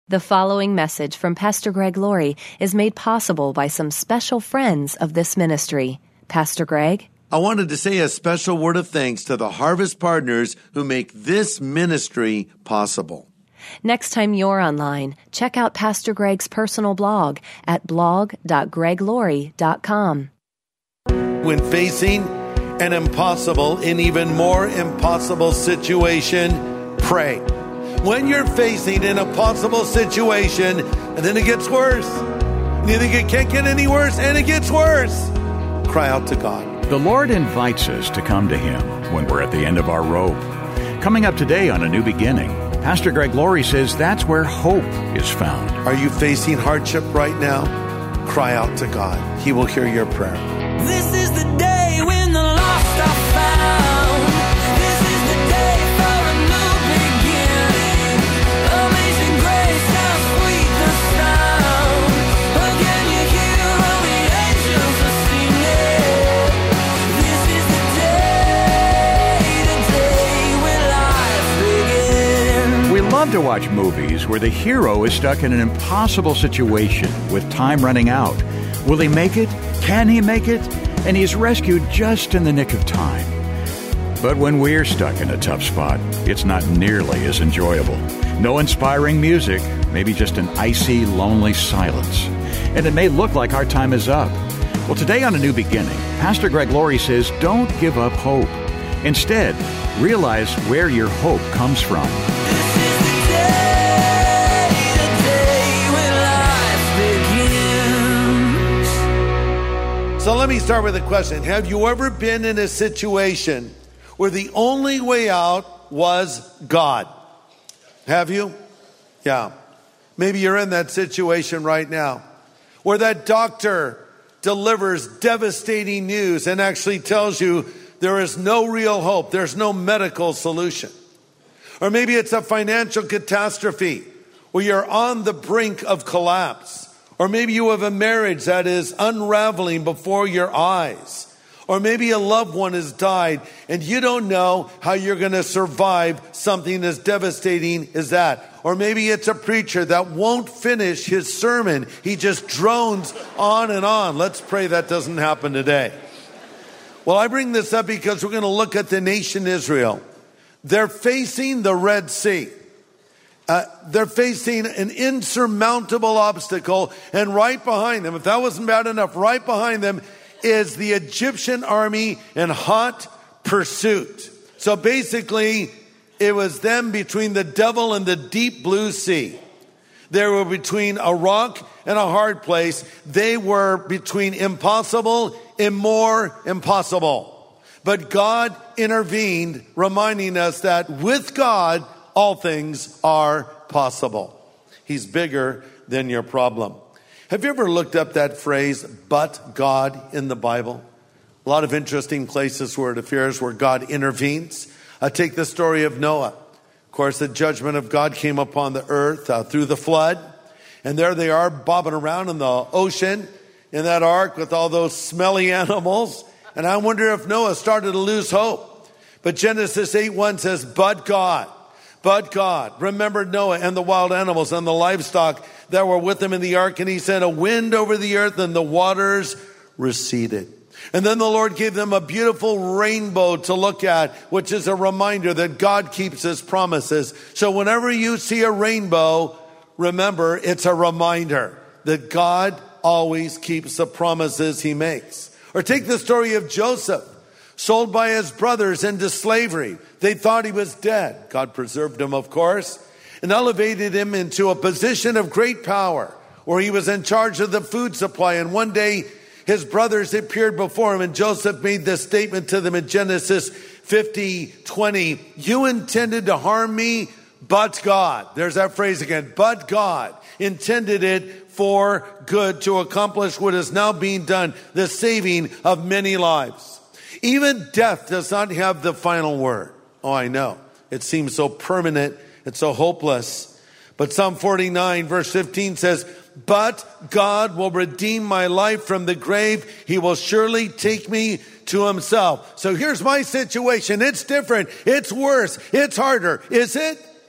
The following message from Pastor Greg Laurie is made possible by some special friends of this ministry. Pastor Greg? I wanted to say a special word of thanks to the Harvest Partners who make this ministry possible. Next time you're online, check out Pastor Greg's personal blog at blog.greglaurie.com. When facing an impossible and even more impossible situation, pray. When you're facing an impossible situation, and then it gets worse, and you think it can't get any worse, and it gets worse, cry out to God. The Lord invites us to come to Him when we're at the end of our rope. Coming up today on A New Beginning, Pastor Greg Laurie says that's where hope is found. Are you facing hardship right now? Cry out to God. He will hear your prayer. This is the day when the lost are found. This is the day for a new beginning. Amazing grace, how sweet the sound. Again you hear all the angels are singing. This is the day when life begins. We love to watch movies where the hero is stuck in an impossible situation with time running out. Will he make it? Can he make it? And he's rescued just in the nick of time. But when we're stuck in a tough spot, it's not nearly as enjoyable. No inspiring music, maybe just an icy, lonely silence. And it may look like our time is up. Well, today on A New Beginning, Pastor Greg Laurie says, don't give up hope. Instead, realize where your hope comes from. This is the day when life begins. So let me start with a question. Have you ever been in a situation where the only way out was God? Have you? Yeah. Maybe you're in that situation right now where that doctor delivers devastating news and actually tells you there is no real hope. There's no medical solution. Or maybe it's a financial catastrophe where you're on the brink of collapse. Or maybe you have a marriage that is unraveling before your eyes. Or maybe a loved one has died and you don't know how you're going to survive something as devastating as that. Or maybe it's a preacher that won't finish his sermon. He just drones on and on. Let's pray that doesn't happen today. Well, I bring this up because we're going to look at the nation Israel. They're facing the Red Sea. They're facing an insurmountable obstacle, and right behind them, if that wasn't bad enough, right behind them is the Egyptian army in hot pursuit. So basically, it was them between the devil and the deep blue sea. They were between a rock and a hard place. They were between impossible and more impossible. But God intervened, reminding us that with God, all things are possible. He's bigger than your problem. Have you ever looked up that phrase, but God, in the Bible? A lot of interesting places where it appears where God intervenes. Take the story of Noah. Of course, the judgment of God came upon the earth through the flood. And there they are bobbing around in the ocean in that ark with all those smelly animals. And I wonder if Noah started to lose hope. But Genesis 8:1 says, but God remembered Noah and the wild animals and the livestock that were with him in the ark. And he sent a wind over the earth and the waters receded. And then the Lord gave them a beautiful rainbow to look at, which is a reminder that God keeps his promises. So whenever you see a rainbow, remember it's a reminder that God always keeps the promises he makes. Or take the story of Joseph, sold by his brothers into slavery. They thought he was dead. God preserved him, of course, and elevated him into a position of great power where he was in charge of the food supply. And one day his brothers appeared before him, and Joseph made this statement to them in Genesis 50:20. You intended to harm me, but God, there's that phrase again, but God intended it for good to accomplish what is now being done, the saving of many lives. Even death does not have the final word. Oh, I know. It seems so permanent. It's so hopeless. But Psalm 49 verse 15 says, but God will redeem my life from the grave. He will surely take me to himself. So here's my situation. It's different. It's worse. It's harder. Is it?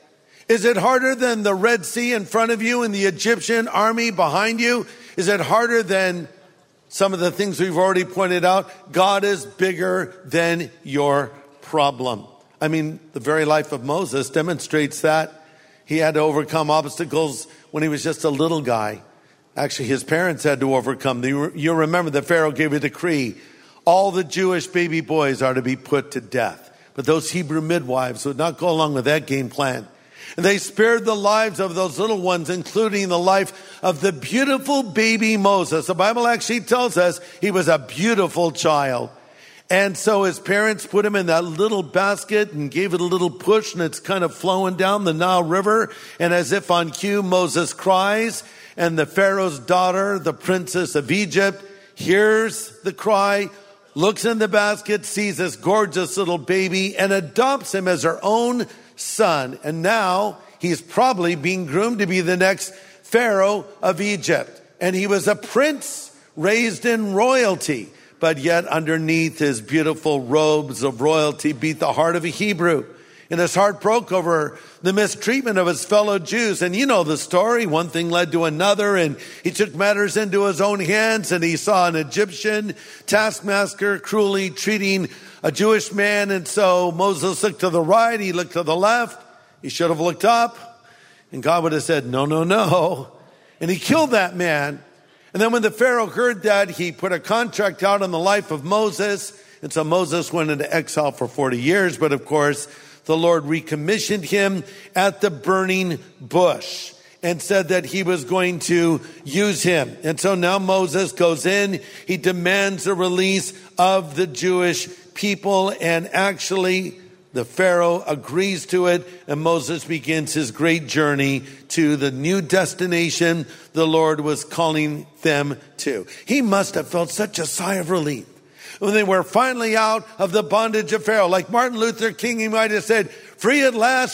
Is it harder than the Red Sea in front of you and the Egyptian army behind you? Is it harder than some of the things we've already pointed out? God is bigger than your problem. I mean, the very life of Moses demonstrates that. He had to overcome obstacles when he was just a little guy. Actually, his parents had to overcome. You remember that Pharaoh gave a decree. All the Jewish baby boys are to be put to death. But those Hebrew midwives would not go along with that game plan. And they spared the lives of those little ones, including the life of the beautiful baby Moses. The Bible actually tells us he was a beautiful child. And so his parents put him in that little basket and gave it a little push, and it's kind of flowing down the Nile River. And as if on cue, Moses cries, and the Pharaoh's daughter, the princess of Egypt, hears the cry, looks in the basket, sees this gorgeous little baby, and adopts him as her own son. And now he's probably being groomed to be the next Pharaoh of Egypt. And he was a prince raised in royalty, but yet underneath his beautiful robes of royalty beat the heart of a Hebrew. And his heart broke over the mistreatment of his fellow Jews. And you know the story. One thing led to another, and he took matters into his own hands, and he saw an Egyptian taskmaster cruelly treating a Jewish man. And so Moses looked to the right, he looked to the left. He should have looked up, and God would have said, no, no, no. And he killed that man. And then when the Pharaoh heard that, he put a contract out on the life of Moses. And so Moses went into exile for 40 years. But of course, the Lord recommissioned him at the burning bush and said that he was going to use him. And so now Moses goes in. He demands a release of the Jewish people. And actually, the Pharaoh agrees to it, and Moses begins his great journey to the new destination the Lord was calling them to. He must have felt such a sigh of relief when they were finally out of the bondage of Pharaoh. Like Martin Luther King, he might have said, free at last,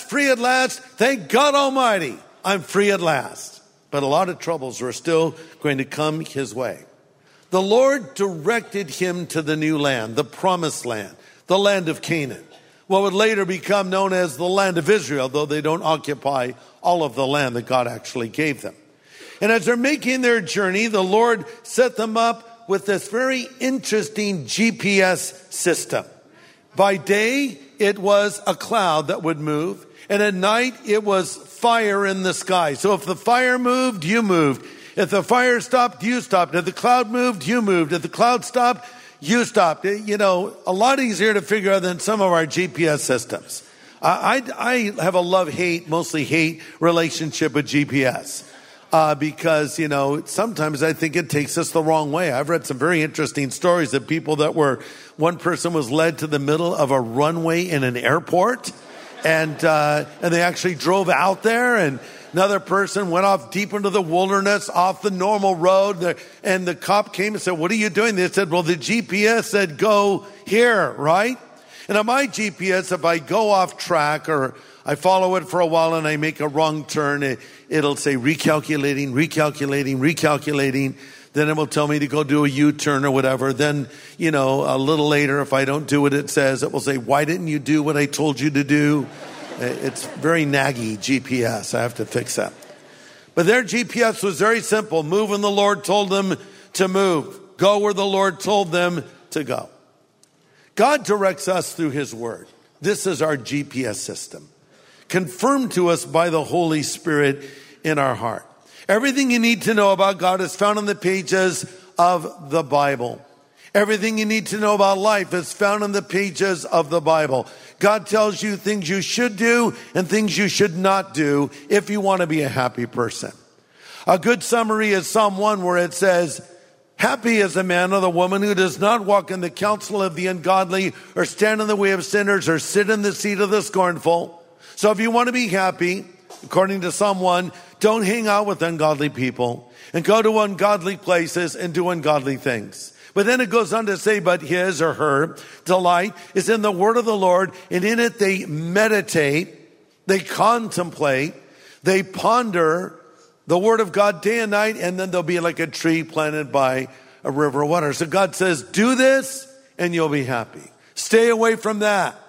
thank God Almighty, I'm free at last. But a lot of troubles were still going to come his way. The Lord directed him to the new land, the promised land, the land of Canaan, what would later become known as the land of Israel, though they don't occupy all of the land that God actually gave them. And as they're making their journey, the Lord set them up with this very interesting GPS system. By day, it was a cloud that would move, and at night, it was fire in the sky. So if the fire moved, you moved. If the fire stopped, you stopped. If the cloud moved, you moved. If the cloud stopped, you stopped. You know, a lot easier to figure out than some of our GPS systems. I have a love-hate, mostly hate relationship with GPS. Because, you know, sometimes I think it takes us the wrong way. I've read some very interesting stories of people that one person was led to the middle of a runway in an airport, and they actually drove out there, and another person went off deep into the wilderness off the normal road, and the cop came and said, what are you doing? They said, well, the GPS said go here, right? And on my GPS, if I go off track or I follow it for a while and I make a wrong turn, it'll say recalculating. Then it will tell me to go do a U-turn or whatever. Then, you know, a little later, if I don't do what it says, it will say, why didn't you do what I told you to do? It's very naggy GPS. I have to fix that. But their GPS was very simple. Move when the Lord told them to move. Go where the Lord told them to go. God directs us through his word. This is our GPS system, confirmed to us by the Holy Spirit in our heart. Everything you need to know about God is found on the pages of the Bible. Everything you need to know about life is found on the pages of the Bible. God tells you things you should do and things you should not do if you want to be a happy person. A good summary is Psalm 1, where it says, happy is the man or the woman who does not walk in the counsel of the ungodly, or stand in the way of sinners, or sit in the seat of the scornful. So if you want to be happy, according to Psalm 1, don't hang out with ungodly people and go to ungodly places and do ungodly things. But then it goes on to say, but his or her delight is in the word of the Lord, and in it they meditate, they contemplate, they ponder the word of God day and night, and then they'll be like a tree planted by a river of water. So God says, do this and you'll be happy. Stay away from that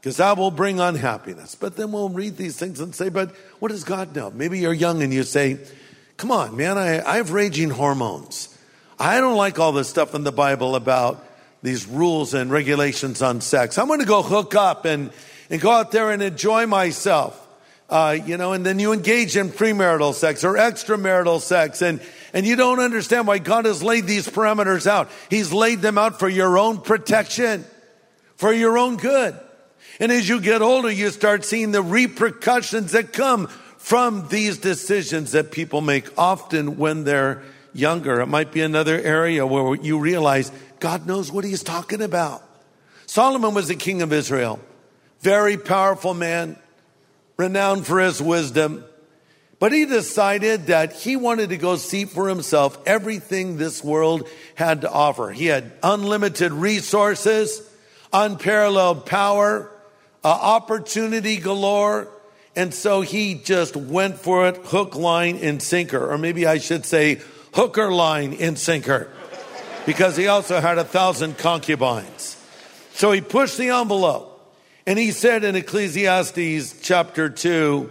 because that will bring unhappiness. But then we'll read these things and say, but what does God know? Maybe you're young and you say, come on, man, I have raging hormones. I don't like all this stuff in the Bible about these rules and regulations on sex. I'm going to go hook up and go out there and enjoy myself. And then you engage in premarital sex or extramarital sex, and you don't understand why God has laid these parameters out. He's laid them out for your own protection, for your own good. And as you get older, you start seeing the repercussions that come from these decisions that people make, often when they're younger. It might be another area where you realize God knows what he's talking about. Solomon was the king of Israel, very powerful man, renowned for his wisdom. But he decided that he wanted to go see for himself everything this world had to offer. He had unlimited resources, unparalleled power, opportunity galore. And so he just went for it, hook, line, and sinker. Or maybe I should say hooker, line, and sinker. Because he also had 1,000 concubines. So he pushed the envelope. And he said in Ecclesiastes chapter 2,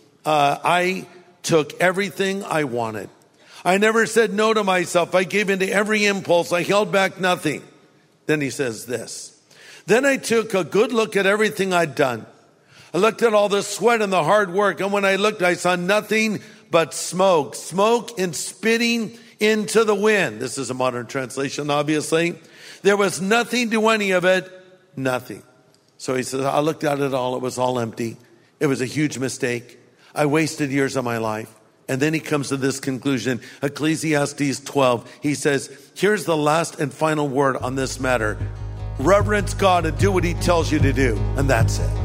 I took everything I wanted. I never said no to myself. I gave in to every impulse. I held back nothing. Then he says this. Then I took a good look at everything I'd done. I looked at all the sweat and the hard work. And when I looked, I saw nothing but smoke and spitting into the wind. This is a modern translation, obviously. There was nothing to any of it, nothing. So he says, I looked at it all. It was all empty. It was a huge mistake. I wasted years of my life. And then he comes to this conclusion. Ecclesiastes 12, he says, here's the last and final word on this matter. Reverence God and do what he tells you to do. And that's it.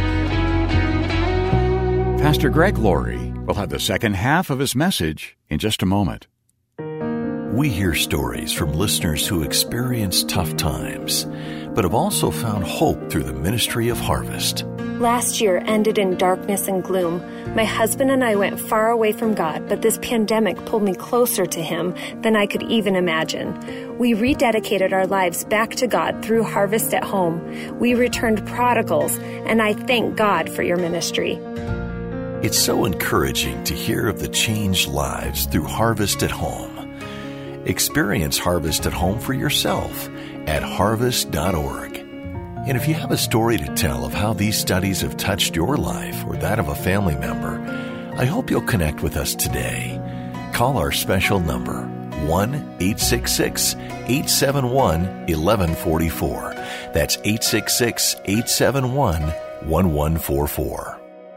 Pastor Greg Laurie will have the second half of his message in just a moment. We hear stories from listeners who experience tough times, but have also found hope through the ministry of Harvest. Last year ended in darkness and gloom. My husband and I went far away from God, but this pandemic pulled me closer to Him than I could even imagine. We rededicated our lives back to God through Harvest at Home. We returned prodigals, and I thank God for your ministry. It's so encouraging to hear of the changed lives through Harvest at Home. Experience Harvest at Home for yourself at harvest.org. And if you have a story to tell of how these studies have touched your life or that of a family member, I hope you'll connect with us today. Call our special number, 1-866-871-1144. That's 866-871-1144.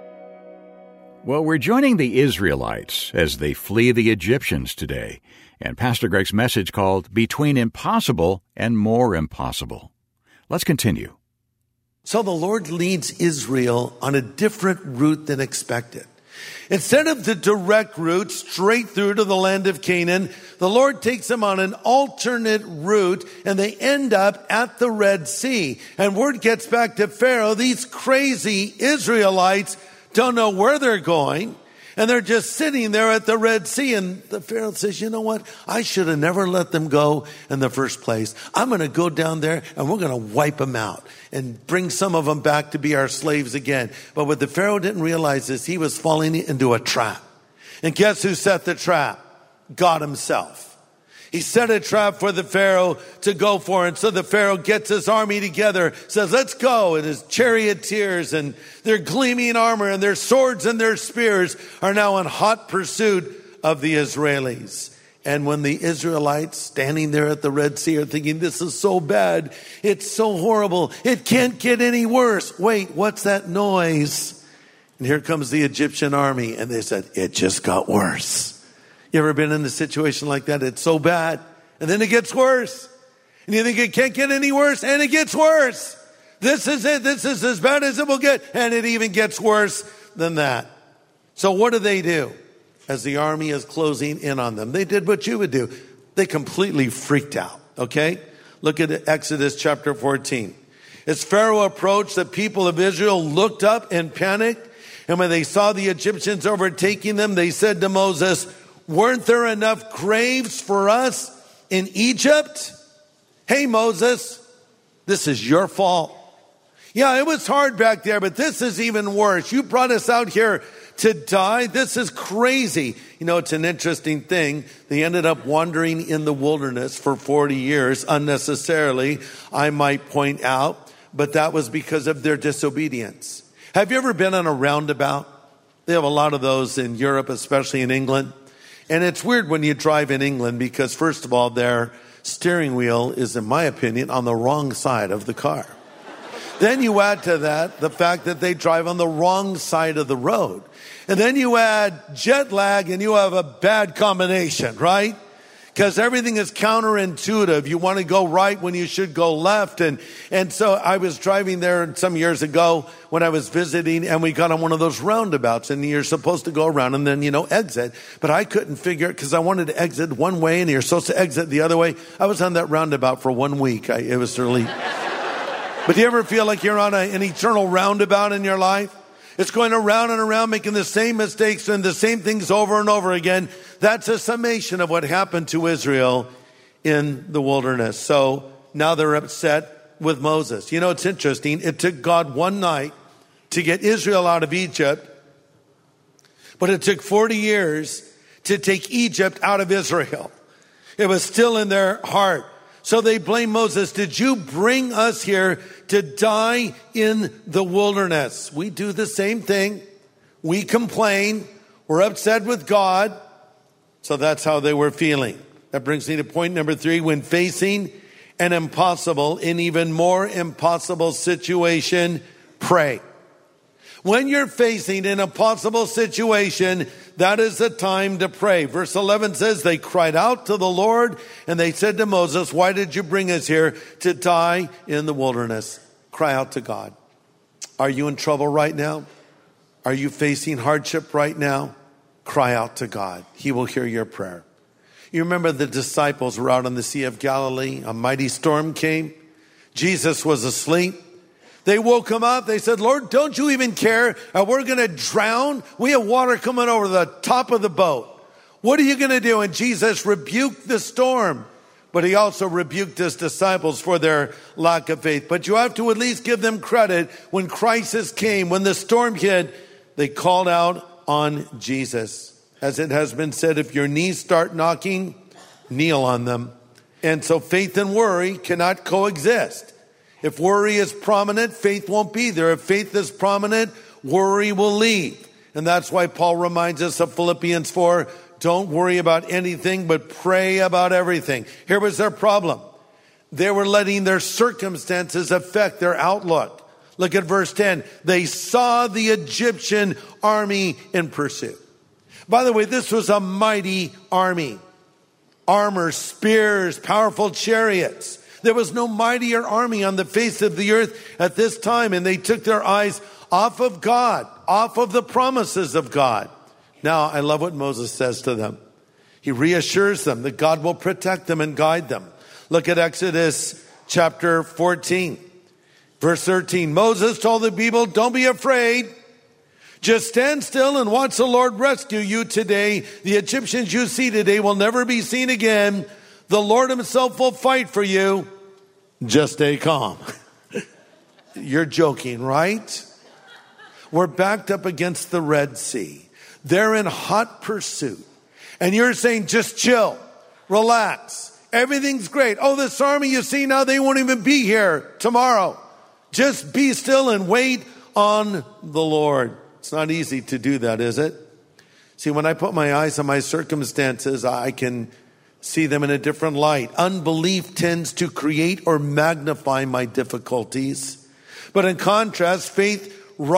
Well, we're joining the Israelites as they flee the Egyptians today, and Pastor Greg's message called Between Impossible and More Impossible. Let's continue. So the Lord leads Israel on a different route than expected. Instead of the direct route straight through to the land of Canaan, the Lord takes them on an alternate route, and they end up at the Red Sea. And word gets back to Pharaoh, these crazy Israelites don't know where they're going, and they're just sitting there at the Red Sea. And the Pharaoh says, you know what? I should have never let them go in the first place. I'm going to go down there and we're going to wipe them out and bring some of them back to be our slaves again. But what the Pharaoh didn't realize is he was falling into a trap. And guess who set the trap? God himself. He set a trap for the Pharaoh to go for. And so the Pharaoh gets his army together, says, let's go. And his charioteers and their gleaming armor and their swords and their spears are now in hot pursuit of the Israelis. And when the Israelites standing there at the Red Sea are thinking, this is so bad, it's so horrible, it can't get any worse. Wait, what's that noise? And here comes the Egyptian army. And they said, it just got worse. You ever been in a situation like that? It's so bad. And then it gets worse. And you think it can't get any worse. And it gets worse. This is it. This is as bad as it will get. And it even gets worse than that. So what do? As the army is closing in on them, they did what you would do. They completely freaked out. Okay? Look at Exodus chapter 14. As Pharaoh approached, the people of Israel looked up and panicked. And when they saw the Egyptians overtaking them, they said to Moses, weren't there enough graves for us in Egypt? Hey, Moses, this is your fault. Yeah, it was hard back there, but this is even worse. You brought us out here to die. This is crazy. You know, it's an interesting thing. They ended up wandering in the wilderness for 40 years unnecessarily, I might point out, but that was because of their disobedience. Have you ever been on a roundabout? They have a lot of those in Europe, especially in England. And it's weird when you drive in England because, first of all, their steering wheel is, in my opinion, on the wrong side of the car. Then you add to that the fact that they drive on the wrong side of the road. And then you add jet lag and you have a bad combination, right? Because everything is counterintuitive. You want to go right when you should go left. And so I was driving there some years ago when I was visiting, and we got on one of those roundabouts, and you're supposed to go around and then, exit. But I couldn't figure it because I wanted to exit one way and you're supposed to exit the other way. I was on that roundabout for 1 week. It was really... But do you ever feel like you're on an eternal roundabout in your life? It's going around and around, making the same mistakes and the same things over and over again. That's a summation of what happened to Israel in the wilderness. So now they're upset with Moses. You know, it's interesting. It took God one night to get Israel out of Egypt, but it took 40 years to take Egypt out of Israel. It was still in their heart. So they blame Moses. Did you bring us here to die in the wilderness? We do the same thing. We complain. We're upset with God. So that's how they were feeling. That brings me to point number 3. When facing an impossible, an even more impossible situation, pray. When you're facing an impossible situation, that is the time to pray. Verse 11 says, they cried out to the Lord and they said to Moses, why did you bring us here to die in the wilderness? Cry out to God. Are you in trouble right now? Are you facing hardship right now? Cry out to God. He will hear your prayer. You remember the disciples were out on the Sea of Galilee. A mighty storm came. Jesus was asleep. They woke him up. They said, Lord, don't you even care? We're going to drown. We have water coming over the top of the boat. What are you going to do? And Jesus rebuked the storm. But he also rebuked his disciples for their lack of faith. But you have to at least give them credit. When crisis came, when the storm hit, they called out on Jesus. As it has been said, if your knees start knocking, kneel on them. And so faith and worry cannot coexist. If worry is prominent, faith won't be there. If faith is prominent, worry will leave. And that's why Paul reminds us of Philippians 4, don't worry about anything, but pray about everything. Here was their problem. They were letting their circumstances affect their outlook. Look at verse 10. They saw the Egyptian army in pursuit. By the way, this was a mighty army. Armor, spears, powerful chariots. There was no mightier army on the face of the earth at this time, and they took their eyes off of God, off of the promises of God. Now, I love what Moses says to them. He reassures them that God will protect them and guide them. Look at Exodus chapter 14, verse 13. Moses told the people, don't be afraid. Just stand still and watch the Lord rescue you today. The Egyptians you see today will never be seen again. The Lord himself will fight for you. Just stay calm. You're joking, right? We're backed up against the Red Sea. They're in hot pursuit. And you're saying, just chill, relax. Everything's great. Oh, this army you see now, they won't even be here tomorrow. Just be still and wait on the Lord. It's not easy to do that, is it? See, when I put my eyes on my circumstances, I can see them in a different light. Unbelief tends to create or magnify my difficulties. But in contrast, faith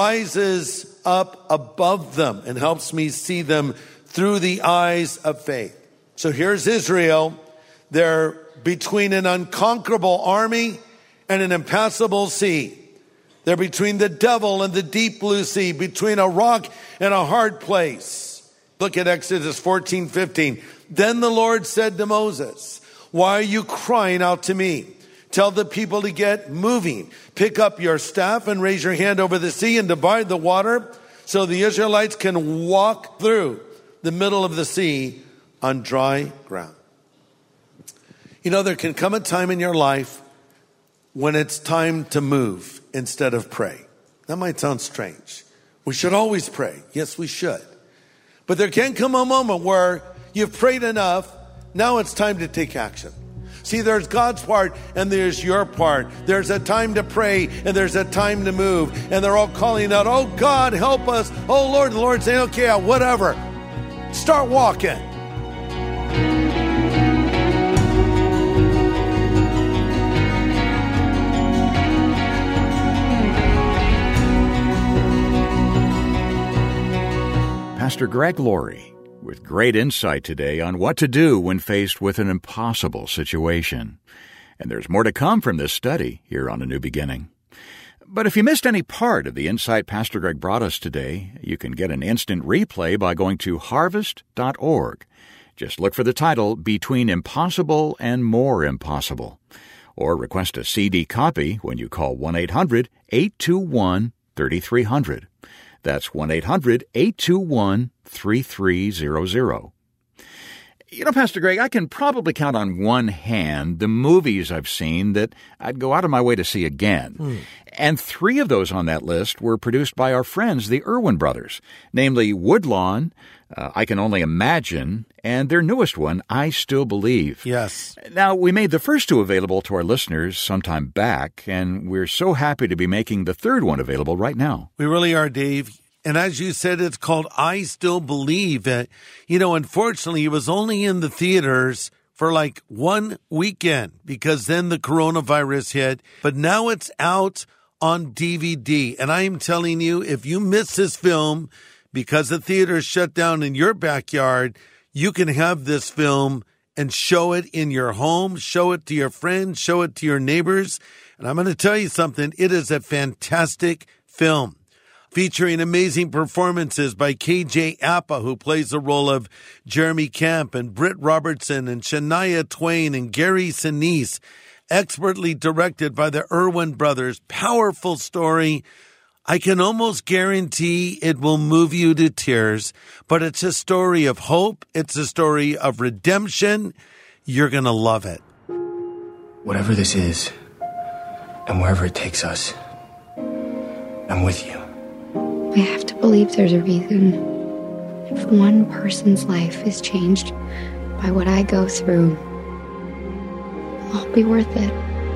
rises up above them and helps me see them through the eyes of faith. So here's Israel. They're between an unconquerable army and an impassable sea. They're between the devil and the deep blue sea, between a rock and a hard place. Look at Exodus 14:15. Then the Lord said to Moses, why are you crying out to me? Tell the people to get moving. Pick up your staff and raise your hand over the sea and divide the water so the Israelites can walk through the middle of the sea on dry ground. You know, there can come a time in your life when it's time to move instead of pray. That might sound strange. We should always pray. Yes, we should. But there can come a moment where you've prayed enough. Now it's time to take action. See, there's God's part and there's your part. There's a time to pray and there's a time to move. And they're all calling out, oh God, help us. Oh Lord, the Lord's saying, okay, whatever. Start walking. Pastor Greg Laurie with great insight today on what to do when faced with an impossible situation. And there's more to come from this study here on A New Beginning. But if you missed any part of the insight Pastor Greg brought us today, you can get an instant replay by going to harvest.org. Just look for the title, Between Impossible and More Impossible. Or request a CD copy when you call 1-800-821-3300. That's 1-800-821-3300. You know, Pastor Greg, I can probably count on one hand the movies I've seen that I'd go out of my way to see again. And 3 of those on that list were produced by our friends, the Irwin brothers, namely Woodlawn, I Can Only Imagine, and their newest one, I Still Believe. Yes. Now, we made the first 2 available to our listeners sometime back, and we're so happy to be making the 3rd one available right now. We really are, Dave. And as you said, it's called I Still Believe. Unfortunately, it was only in the theaters for like 1 weekend because then the coronavirus hit. But now it's out on DVD. And I am telling you, if you miss this film because the theater is shut down in your backyard, you can have this film and show it in your home, show it to your friends, show it to your neighbors. And I'm going to tell you something. It is a fantastic film, featuring amazing performances by KJ Apa, who plays the role of Jeremy Camp, and Britt Robertson and Shania Twain and Gary Sinise, expertly directed by the Irwin brothers. Powerful story. I can almost guarantee it will move you to tears, but it's a story of hope. It's a story of redemption. You're going to love it. Whatever this is, and wherever it takes us, I'm with you. I have to believe there's a reason. If one person's life is changed by what I go through, I'll be worth it.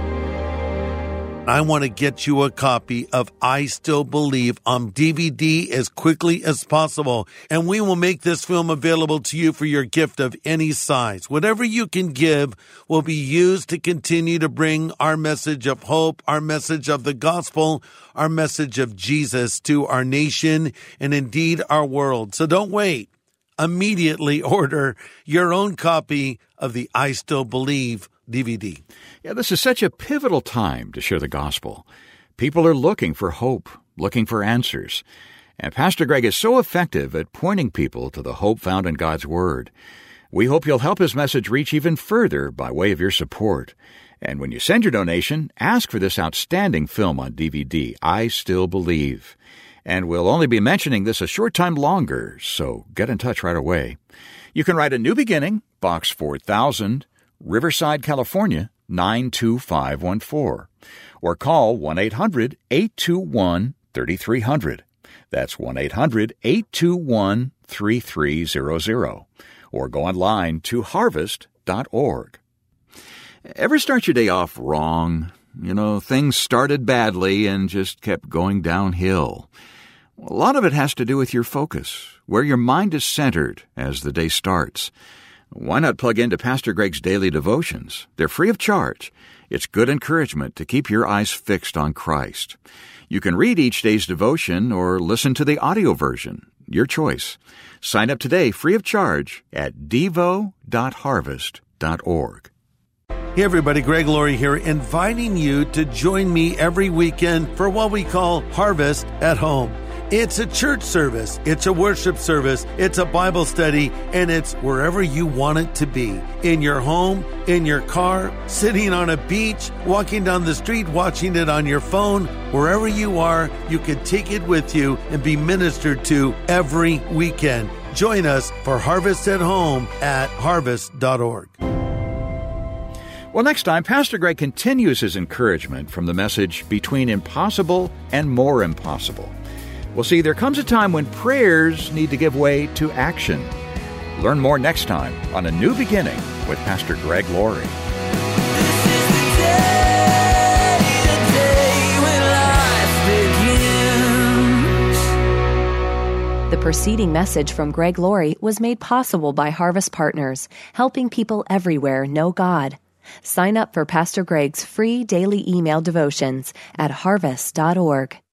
I want to get you a copy of I Still Believe on DVD as quickly as possible. And we will make this film available to you for your gift of any size. Whatever you can give will be used to continue to bring our message of hope, our message of the gospel, our message of Jesus to our nation and indeed our world. So don't wait. Immediately order your own copy of the I Still Believe DVD. Yeah, this is such a pivotal time to share the gospel. People are looking for hope, looking for answers. And Pastor Greg is so effective at pointing people to the hope found in God's Word. We hope you'll help his message reach even further by way of your support. And when you send your donation, ask for this outstanding film on DVD, I Still Believe. And we'll only be mentioning this a short time longer, so get in touch right away. You can write A New Beginning, Box 4000, Riverside, California, 92514, or call 1-800-821-3300. That's 1-800-821-3300, or go online to harvest.org. Ever start your day off wrong? Things started badly and just kept going downhill. A lot of it has to do with your focus, where your mind is centered as the day starts. Why not plug into Pastor Greg's daily devotions? They're free of charge. It's good encouragement to keep your eyes fixed on Christ. You can read each day's devotion or listen to the audio version. Your choice. Sign up today free of charge at devo.harvest.org. Hey everybody, Greg Laurie here, inviting you to join me every weekend for what we call Harvest at Home. It's a church service, it's a worship service, it's a Bible study, and it's wherever you want it to be. In your home, in your car, sitting on a beach, walking down the street, watching it on your phone. Wherever you are, you can take it with you and be ministered to every weekend. Join us for Harvest at Home at harvest.org. Well, next time, Pastor Greg continues his encouragement from the message Between Impossible and More Impossible. We'll see there comes a time when prayers need to give way to action. Learn more next time on A New Beginning with Pastor Greg Laurie. The preceding message from Greg Laurie was made possible by Harvest Partners, helping people everywhere know God. Sign up for Pastor Greg's free daily email devotions at harvest.org.